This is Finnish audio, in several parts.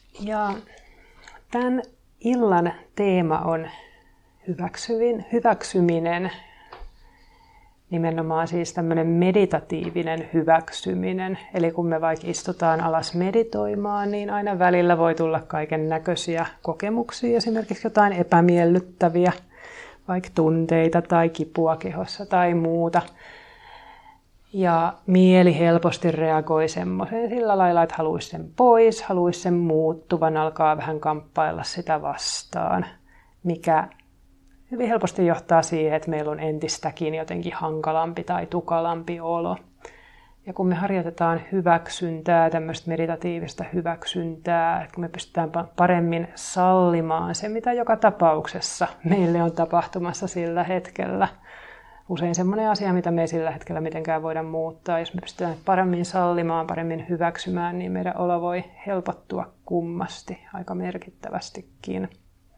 Ja tämän illan teema on hyväksyminen, nimenomaan siis tämmöinen meditatiivinen hyväksyminen. Eli kun me vaikka istutaan alas meditoimaan, niin aina välillä voi tulla kaiken näköisiä kokemuksia, esimerkiksi jotain epämiellyttäviä, vaikka tunteita tai kipua kehossa tai muuta. Ja mieli helposti reagoi semmoiseen sillä lailla, että haluaisi sen pois, haluaisi sen muuttuvan, alkaa vähän kamppailla sitä vastaan, mikä hyvin helposti johtaa siihen, että meillä on entistäkin jotenkin hankalampi tai tukalampi olo. Ja kun me harjoitetaan hyväksyntää, tämmöistä meditatiivista hyväksyntää, että kun me pystytään paremmin sallimaan se, mitä joka tapauksessa meille on tapahtumassa sillä hetkellä, usein semmoinen asia, mitä me ei sillä hetkellä mitenkään voida muuttaa. Jos me pystytään paremmin sallimaan, paremmin hyväksymään, niin meidän olo voi helpottua kummasti aika merkittävästikin.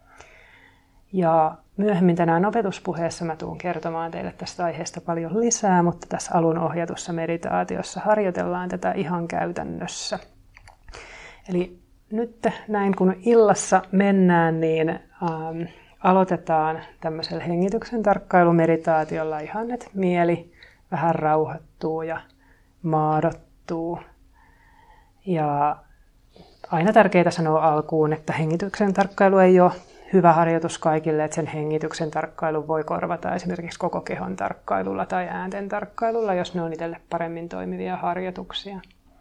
Ja myöhemmin tänään opetuspuheessa mä tuun kertomaan teille tästä aiheesta paljon lisää, mutta tässä alun ohjatussa meditaatiossa harjoitellaan tätä ihan käytännössä. Eli nyt näin kun illassa mennään, niin aloitetaan tämmöisellä hengityksen tarkkailumeditaatiolla ihan, että mieli vähän rauhoittuu ja maadottuu. Ja aina tärkeää sanoa alkuun, että hengityksen tarkkailu ei ole hyvä harjoitus kaikille, että sen hengityksen tarkkailun voi korvata esimerkiksi koko kehon tarkkailulla tai äänten tarkkailulla, jos ne on itselle paremmin toimivia harjoituksia.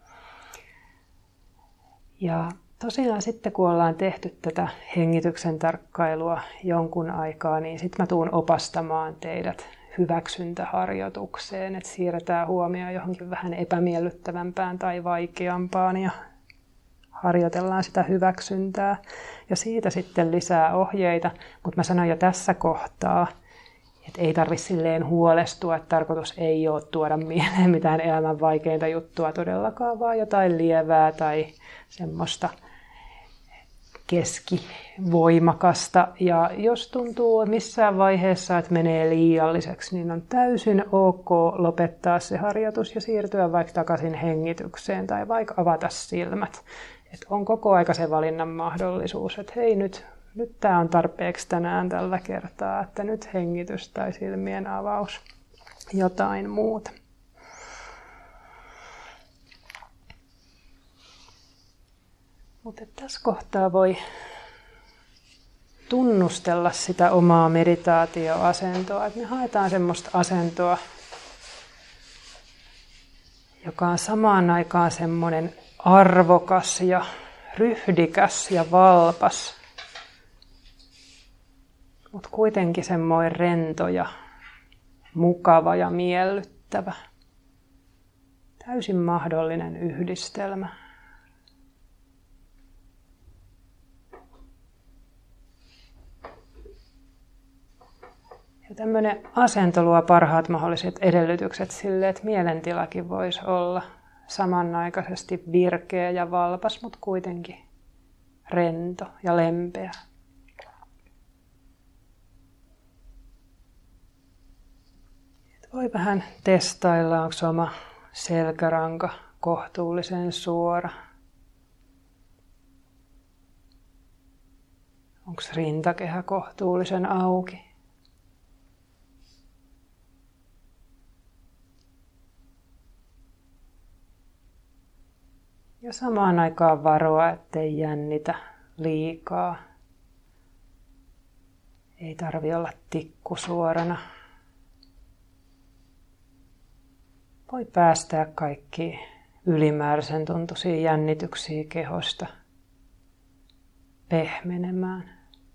Ja tosiaan sitten kun ollaan tehty tätä hengityksen tarkkailua jonkun aikaa, niin sitten mä tuun opastamaan teidät hyväksyntäharjoitukseen, että siirretään huomioon johonkin vähän epämiellyttävämpään tai vaikeampaan ja harjoitellaan sitä hyväksyntää. Ja siitä sitten lisää ohjeita, mutta mä sanon jo tässä kohtaa, että ei tarvitse silleen huolestua, että tarkoitus ei ole tuoda mieleen mitään elämän vaikeinta juttua todellakaan, vaan jotain lievää tai semmoista keskivoimakasta. Ja jos tuntuu missään vaiheessa, että menee liialliseksi, niin on täysin ok lopettaa se harjoitus ja siirtyä vaikka takaisin hengitykseen tai vaikka avata silmät. Että on koko aika se valinnan mahdollisuus, että hei nyt tämä on tarpeeksi tänään tällä kertaa, että nyt hengitys tai silmien avaus, jotain muuta. Mutta tässä kohtaa voi tunnustella sitä omaa meditaatioasentoa, että me haetaan semmoista asentoa, joka on samaan aikaan semmoinen arvokas ja ryhdikäs ja valpas, mutta kuitenkin semmoinen rento ja mukava ja miellyttävä. Täysin mahdollinen yhdistelmä. Ja tämmöinen asento luo parhaat mahdolliset edellytykset sille, että mielentilakin voisi olla samanaikaisesti virkeä ja valpas, mutta kuitenkin rento ja lempeä. Voi vähän testailla, onko oma selkäranka kohtuullisen suora. Onko rintakehä kohtuullisen auki. Ja samaan aikaan varoa, ettei jännitä liikaa. Ei tarvitse olla tikku suorana. Voi päästää kaikki ylimääräisen tuntuisia jännityksiä kehosta pehmenemään.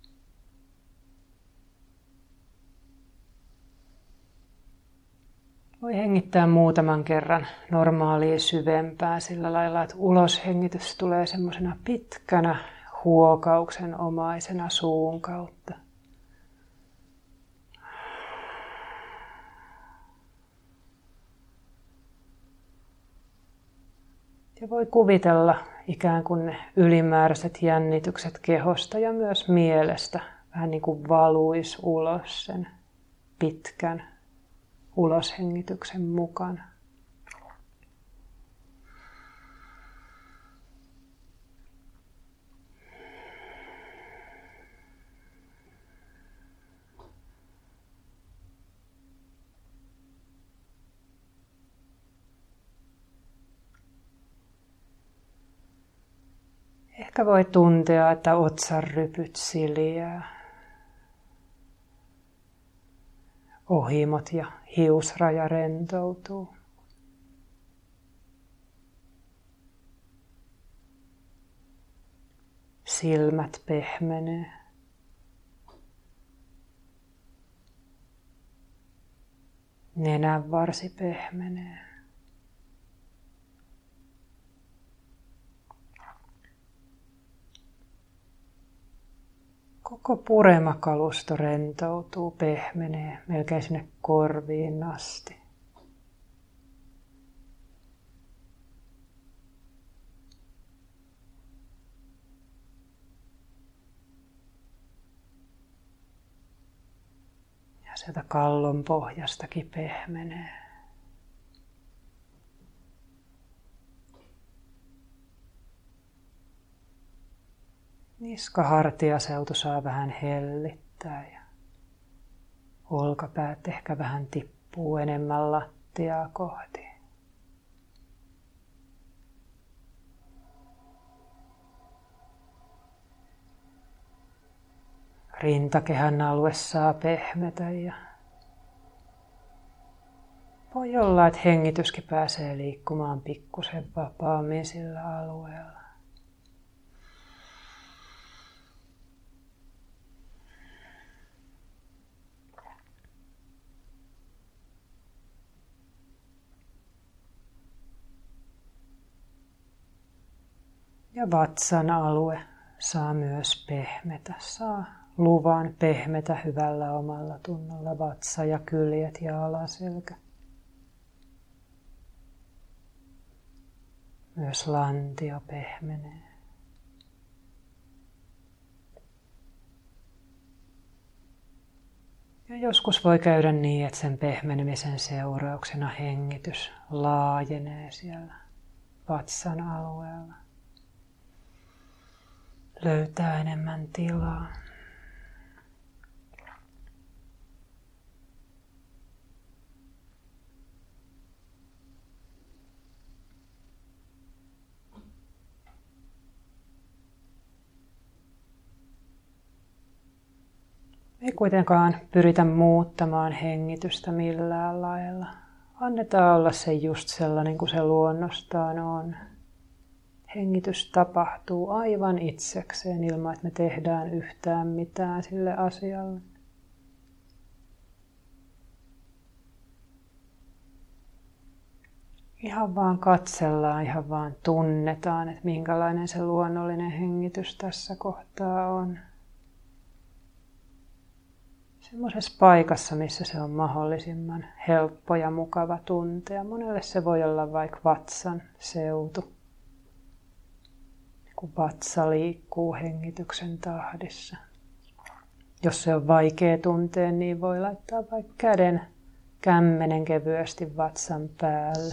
Voi hengittää muutaman kerran normaalia syvempää sillä lailla, että uloshengitys tulee semmoisena pitkänä huokauksen omaisena suun kautta. Ja voi kuvitella ikään kuin ne ylimääräiset jännitykset kehosta ja myös mielestä vähän niin kuin valuisi ulos sen pitkän uloshengityksen mukana. Ehkä voi tuntea, että otsanrypyt siliää. Ohimot ja hiusraja rentoutuu. Silmät pehmenee. Nenänvarsi pehmenee. Koko puremakalusto rentoutuu, pehmenee melkein sinne korviin asti. Ja sieltä kallon pohjastakin pehmenee. Niska-hartiaseutu saa vähän hellittää ja olkapäät ehkä vähän tippuu enemmän lattiaa kohti. Rintakehän alue saa pehmetä ja voi olla, että hengityskin pääsee liikkumaan pikkusen vapaammin sillä alueella. Ja vatsan alue saa myös pehmetä, saa luvan pehmetä hyvällä omalla tunnolla, vatsa ja kyljet ja alaselkä. Myös lantio pehmenee. Ja joskus voi käydä niin, että sen pehmenemisen seurauksena hengitys laajenee siellä vatsan alueella. Löytää enemmän tilaa. Ei kuitenkaan pyritä muuttamaan hengitystä millään lailla. Annetaan olla se just sellainen kuin se luonnostaan on. Hengitys tapahtuu aivan itsekseen ilman, että me tehdään yhtään mitään sille asialle. Ihan vaan katsellaan, ihan vaan tunnetaan, että minkälainen se luonnollinen hengitys tässä kohtaa on. Semmoisessa paikassa, missä se on mahdollisimman helppo ja mukava tuntea. Monelle se voi olla vaikka vatsan seutu. Kun vatsa liikkuu hengityksen tahdissa. Jos se on vaikea tuntea, niin voi laittaa vaikka käden kämmenen kevyesti vatsan päälle.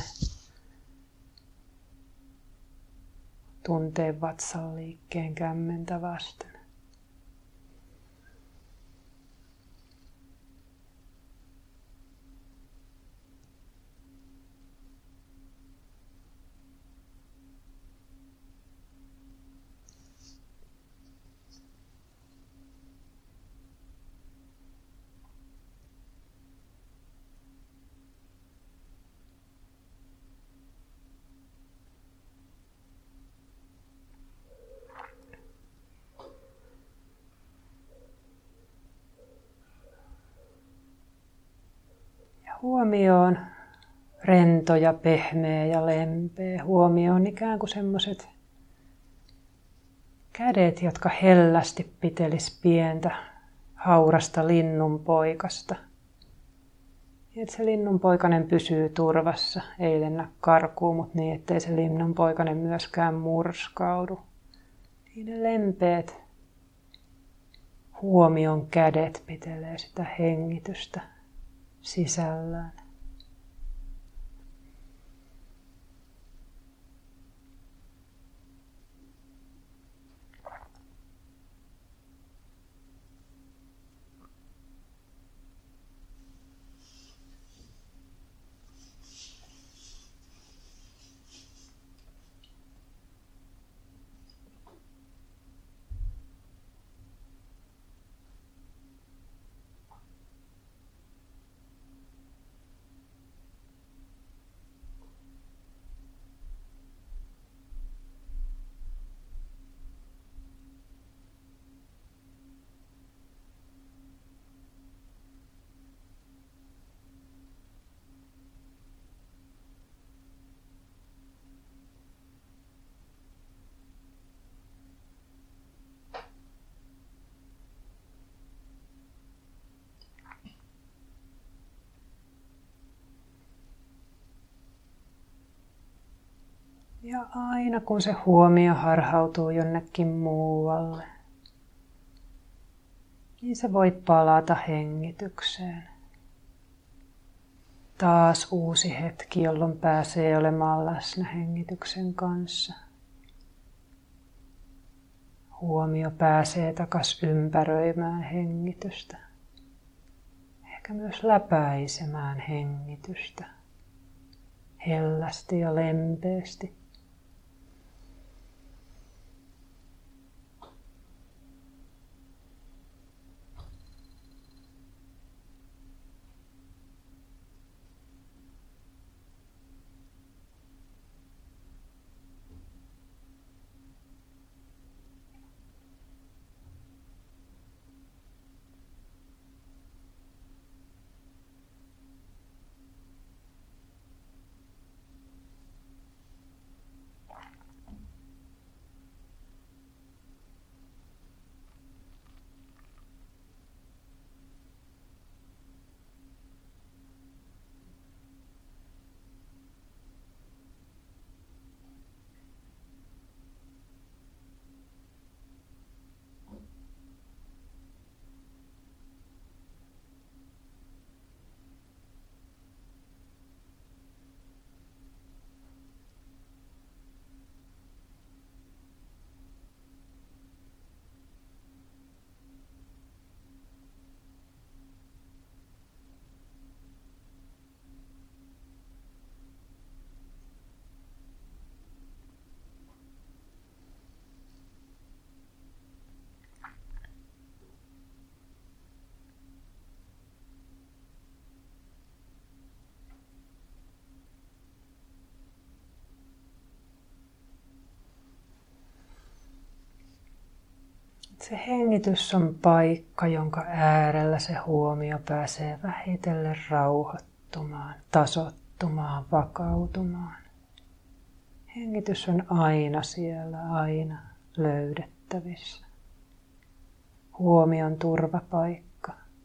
Tuntee vatsan liikkeen kämmentä vasten. Huomio on rento ja pehmeä ja lempeä. Huomio on ikään kuin semmoiset kädet, jotka hellästi pitelis pientä haurasta linnunpoikasta. Että se linnunpoikanen pysyy turvassa, ei lennä karkuun, mutta niin, ettei se linnunpoikanen myöskään murskaudu. Niin ne lempeät huomion kädet pitelee sitä hengitystä sisällään. Ja aina kun se huomio harhautuu jonnekin muualle, niin se voi palata hengitykseen. Taas uusi hetki, jolloin pääsee olemaan läsnä hengityksen kanssa. Huomio pääsee takaisin ympäröimään hengitystä. Ehkä myös läpäisemään hengitystä. Hellästi ja lempeästi. Se hengitys on paikka, jonka äärellä se huomio pääsee vähitellen rauhoittumaan, tasoittumaan, vakautumaan. Hengitys on aina siellä, aina löydettävissä. Huomion turvapaikka.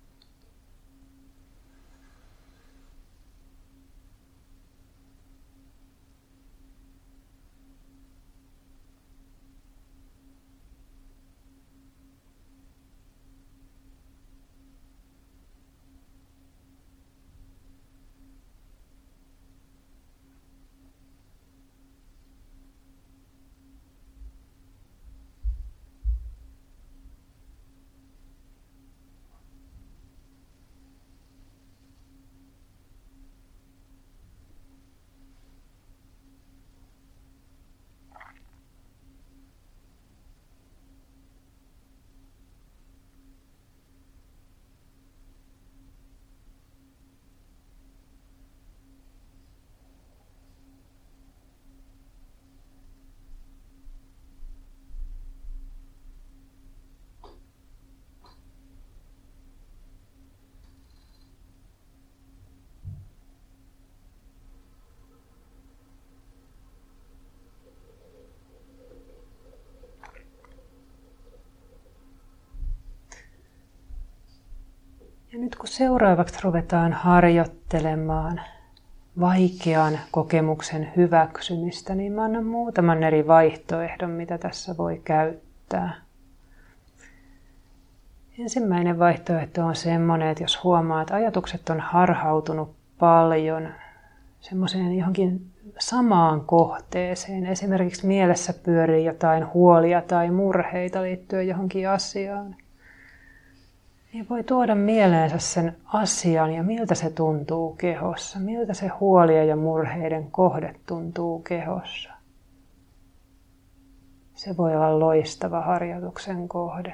Ja nyt kun seuraavaksi ruvetaan harjoittelemaan vaikean kokemuksen hyväksymistä, niin mä annan muutaman eri vaihtoehdon, mitä tässä voi käyttää. Ensimmäinen vaihtoehto on semmoinen, että jos huomaa, että ajatukset on harhautunut paljon semmoiseen johonkin samaan kohteeseen, esimerkiksi mielessä pyörii jotain huolia tai murheita liittyen johonkin asiaan, niin voi tuoda mieleensä sen asian ja miltä se tuntuu kehossa, miltä se huolien ja murheiden kohde tuntuu kehossa. Se voi olla loistava harjoituksen kohde.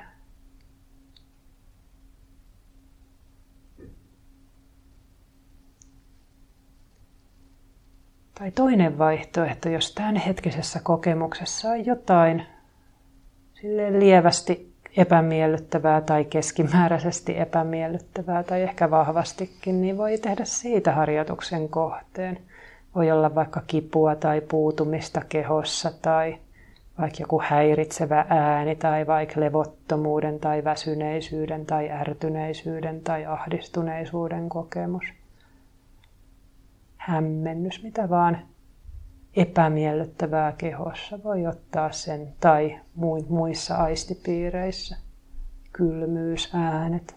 Tai toinen vaihtoehto, jos tämänhetkisessä kokemuksessa on jotain silleen lievästi epämiellyttävää tai keskimääräisesti epämiellyttävää tai ehkä vahvastikin, niin voi tehdä siitä harjoituksen kohteen. Voi olla vaikka kipua tai puutumista kehossa tai vaikka joku häiritsevä ääni tai vaikka levottomuuden tai väsyneisyyden tai ärtyneisyyden tai ahdistuneisuuden kokemus. Hämmennys, mitä vaan epämiellyttävää kehossa, voi ottaa sen tai muissa aistipiireissä. Kylmyys, äänet.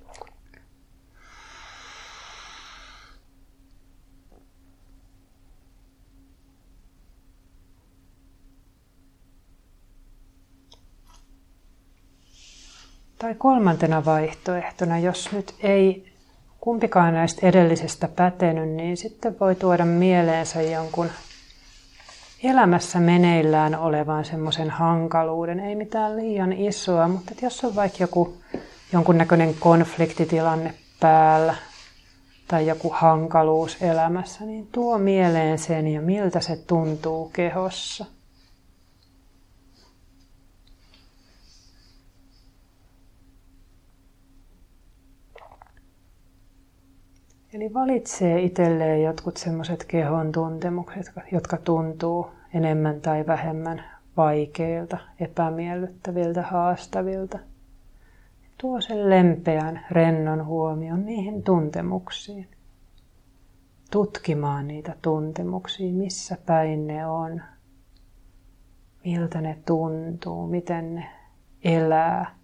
Tai kolmantena vaihtoehtona, jos nyt ei kumpikaan näistä edellisestä pätenyt, niin sitten voi tuoda mieleensä jonkun elämässä meneillään olevan semmoisen hankaluuden. Ei mitään liian isoa, mutta jos on vaikka jonkunnäköinen konfliktitilanne päällä tai joku hankaluus elämässä, niin tuo mieleen sen ja miltä se tuntuu kehossa. Eli valitsee itselleen jotkut semmoiset kehon tuntemukset, jotka tuntuu enemmän tai vähemmän vaikeilta, epämiellyttäviltä, haastavilta. Tuo sen lempeän, rennon huomion niihin tuntemuksiin. Tutkimaan niitä tuntemuksia, missä päin ne on, miltä ne tuntuu, miten ne elää.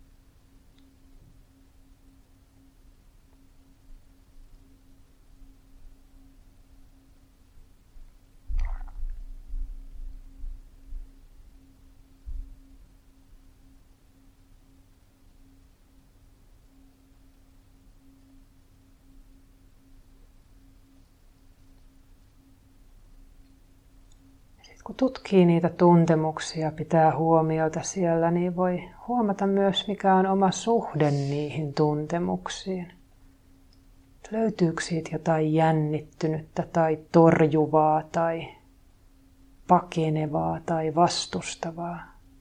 Kun tutkii niitä tuntemuksia, pitää huomiota siellä, niin voi huomata myös, mikä on oma suhde niihin tuntemuksiin. Löytyykö siitä jotain jännittynyttä tai torjuvaa tai pakenevaa tai vastustavaa?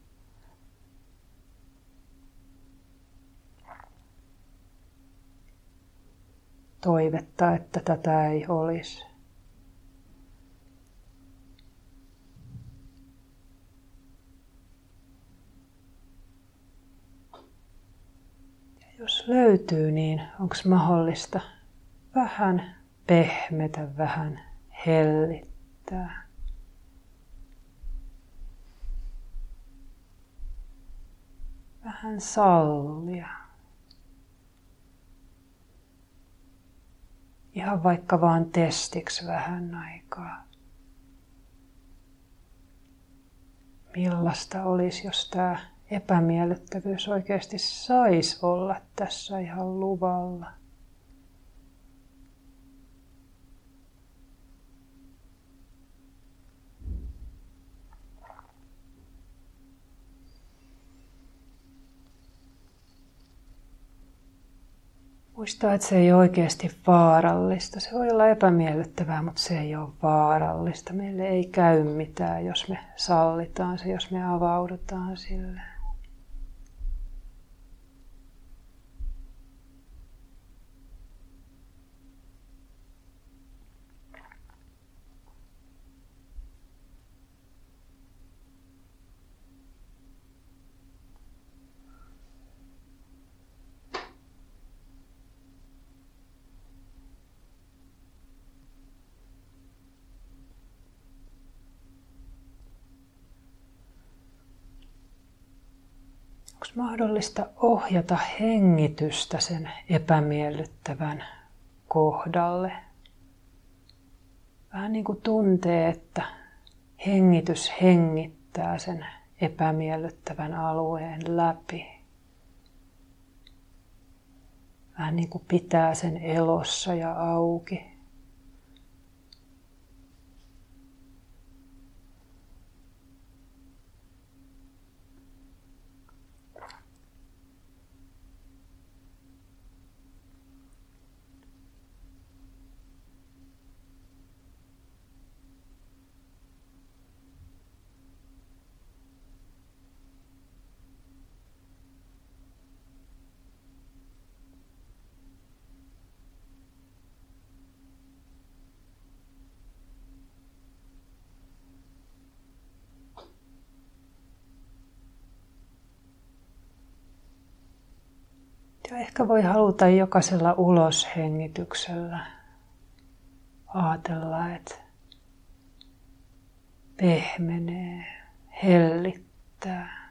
Toivetta, että tätä ei olisi. Jos löytyy, niin onko mahdollista vähän pehmetä, vähän hellittää? Vähän sallia. Ihan vaikka vaan testiksi vähän aikaa. Millaista olisi, jos tämä epämiellyttävyys oikeasti saisi olla tässä ihan luvalla. Muistaa, että se ei ole oikeasti vaarallista. Se voi olla epämiellyttävää, mutta se ei ole vaarallista. Meille ei käy mitään, jos me sallitaan se, jos me avaudutaan sille. Onko mahdollista ohjata hengitystä sen epämiellyttävän kohdalle? Vähän niin kuin tuntee, että hengitys hengittää sen epämiellyttävän alueen läpi. Vähän niin kuin pitää sen elossa ja auki. Ja ehkä voi haluta jokaisella uloshengityksellä ajatella, että pehmenee, hellittää.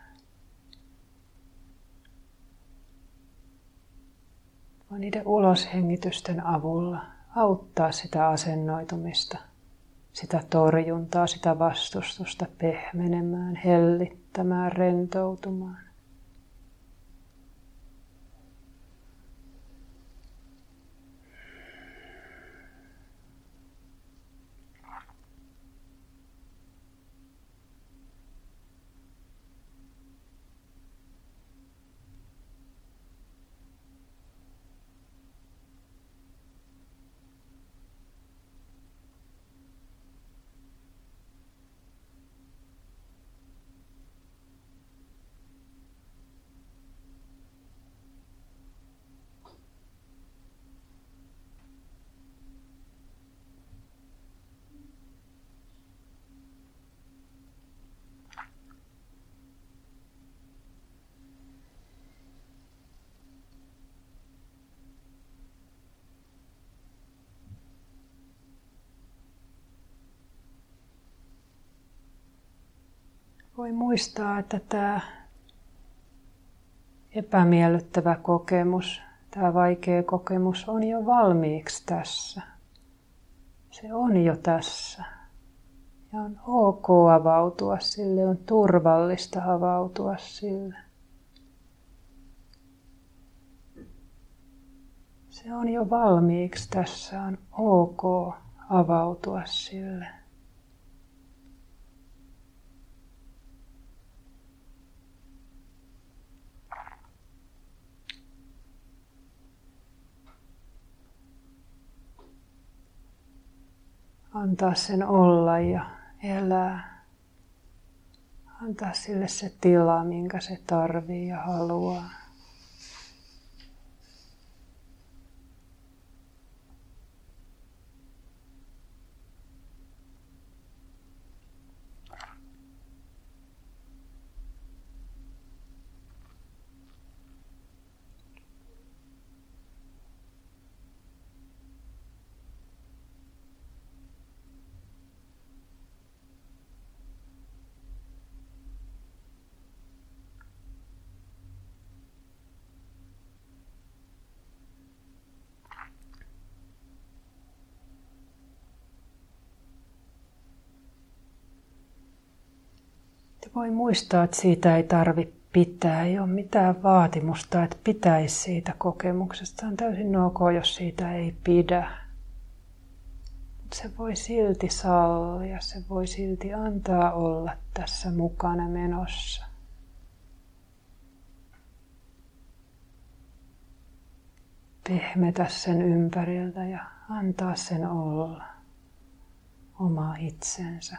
Voi niiden uloshengitysten avulla auttaa sitä asennoitumista, sitä torjuntaa, sitä vastustusta pehmenemään, hellittämään, rentoutumaan. Voi muistaa, että tämä epämiellyttävä kokemus, tämä vaikea kokemus on jo valmiiksi tässä. Se on jo tässä. Ja on ok avautua sille, on turvallista avautua sille. Se on jo valmiiksi tässä, on ok avautua sille. Antaa sen olla ja elää. Antaa sille se tila, minkä se tarvii ja haluaa. Voi muistaa, että siitä ei tarvitse pitää, ei ole mitään vaatimusta, että pitäisi siitä kokemuksesta. On täysin ok, jos siitä ei pidä. Mutta se voi silti sallia, se voi silti antaa olla tässä mukana menossa. Pehmetä sen ympäriltä ja antaa sen olla oma itsensä.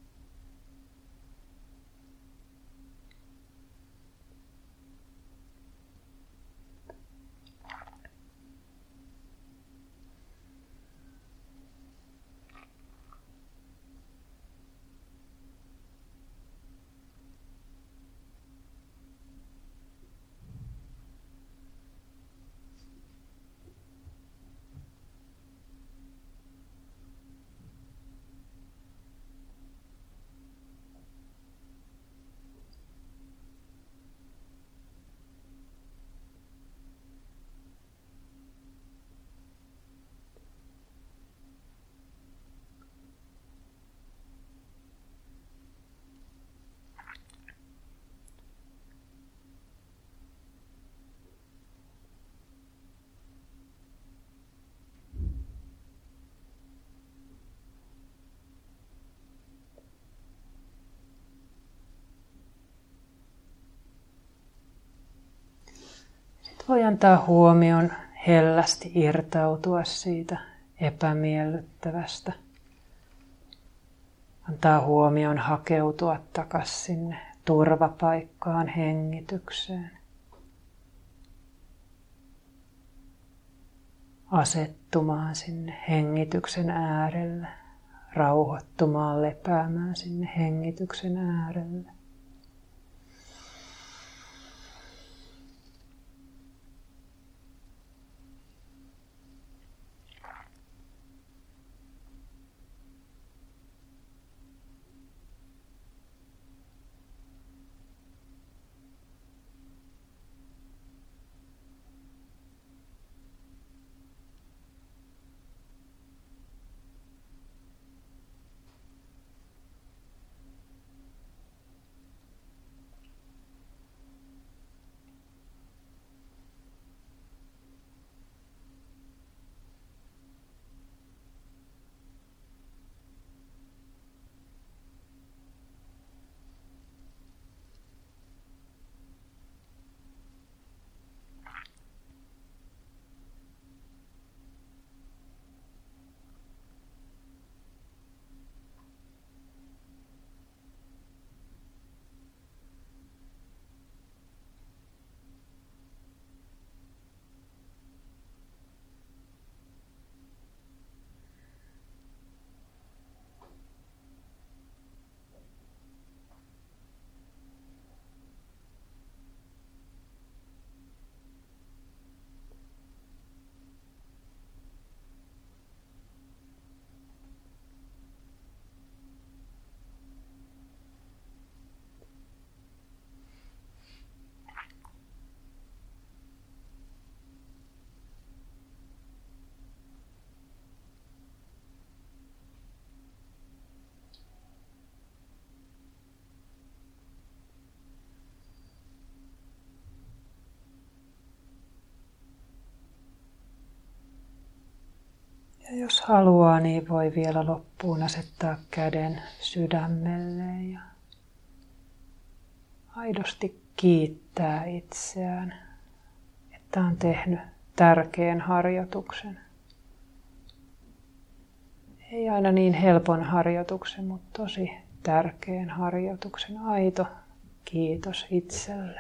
Voi antaa huomion hellästi irtautua siitä epämiellyttävästä. Antaa huomion hakeutua takaisin sinne turvapaikkaan, hengitykseen. Asettumaan sinne hengityksen äärelle, rauhoittumaan, lepäämään sinne hengityksen äärelle. haluaa, niin voi vielä loppuun asettaa käden sydämelle ja aidosti kiittää itseään, että on tehnyt tärkeän harjoituksen. Ei aina niin helpon harjoituksen, mutta tosi tärkeän harjoituksen. Aito kiitos itselle.